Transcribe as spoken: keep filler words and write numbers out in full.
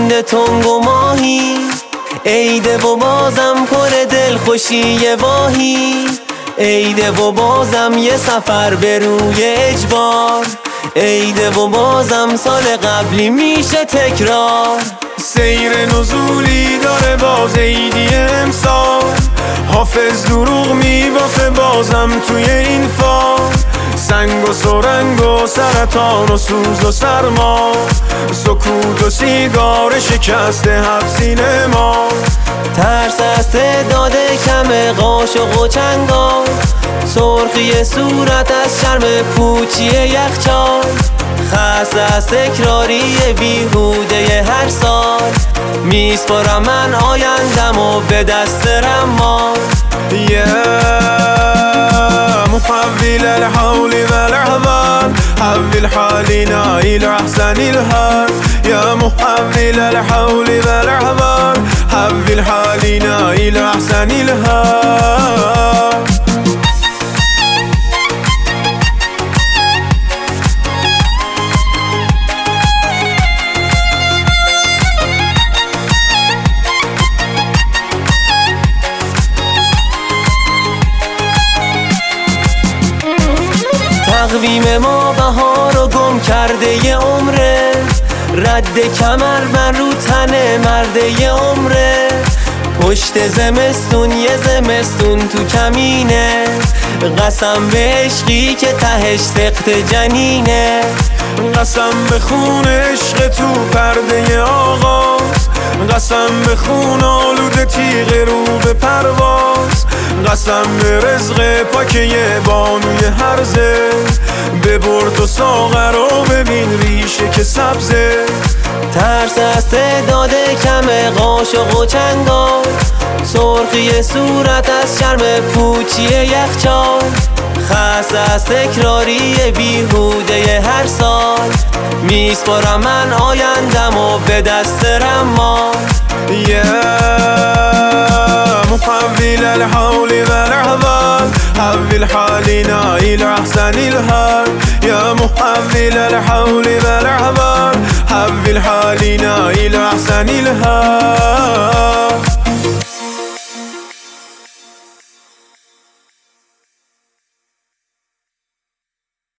بند تنگ و ماهی، عیده و بازم پر دل خوشی واهی، عیده و بازم یه سفر به روی اجبار، عیده و بازم سال قبلی میشه تکرار. سیر نزولی داره باز عیدی امسال، حافظ دروغ میبافه بازم توی این فال، سنگ و سرنگ و سرطان و سوز و سرما، سکوت و سیگار شکسته هفت سینه ما. ترس از تعداد کم قاشق و چنگال، سرخی صورت از شرم پوچی یخچال، خسته از تکراری بیهوده هر سال، میسپارم من آیندم و به دست رمان. محول الحول والأحوال، حول حالنا إلى أحسن الحال، يا محول الحول والأحوال، حول حالنا إلى أحسن الحال. تقویم ما بهار و گم کرده ی عمره، رد کمر من رو تن مرده ی عمره، پشت زمستون یه زمستون تو کمینه، قسم به عشقی که تهش سخت جنینه، قسم به خون عشق تو پرده آغاز، قسم به خون آلوده تیغ رو به پرواز، قسم به رزق پاکه بانوی هرزه، ببر تو ساغر و ببین ریشه که سبزه. ترس از تعداد کم قاشق و چنگال، سرخی صورت از شرم پوچی یخچال، خسته از تکراری بیهوده هر سال، میسپارم من آیندم و به دست رمان. محول الحول والأحوال، حول حالنا إلى أحسن الحال، يا محول الحول والأحوال، حول حالنا إلى أحسن الحال.